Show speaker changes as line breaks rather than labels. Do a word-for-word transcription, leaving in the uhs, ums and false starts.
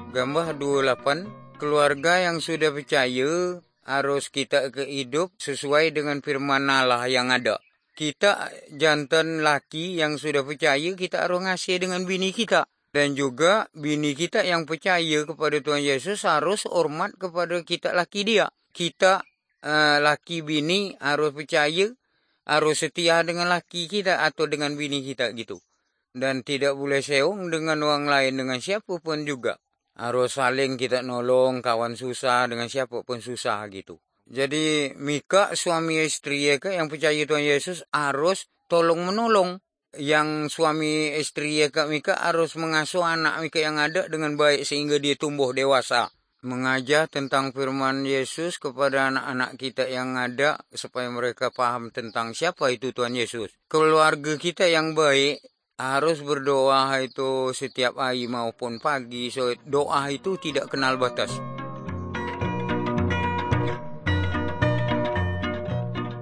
Gambar dua puluh delapan, keluarga yang sudah percaya harus kita ke hidup sesuai dengan firman Allah yang ada. Kita jantan laki yang sudah percaya, kita harus ngasih dengan bini kita. Dan juga bini kita yang percaya kepada Tuhan Yesus harus hormat kepada kita laki dia. Kita uh, laki bini harus percaya, harus setia dengan laki kita atau dengan bini kita gitu. Dan tidak boleh seong dengan orang lain, dengan siapapun juga. Harus saling kita nolong kawan susah dengan siapapun susah gitu. Jadi Mika suami istri ya yang percaya Tuhan Yesus harus tolong menolong. Yang suami istri ya Mika harus mengasuh anak Mika yang ada dengan baik sehingga dia tumbuh dewasa. Mengajar tentang firman Yesus kepada anak-anak kita yang ada supaya mereka paham tentang siapa itu Tuhan Yesus. Keluarga kita yang baik harus berdoa itu setiap hari maupun pagi. So, doa itu tidak kenal batas.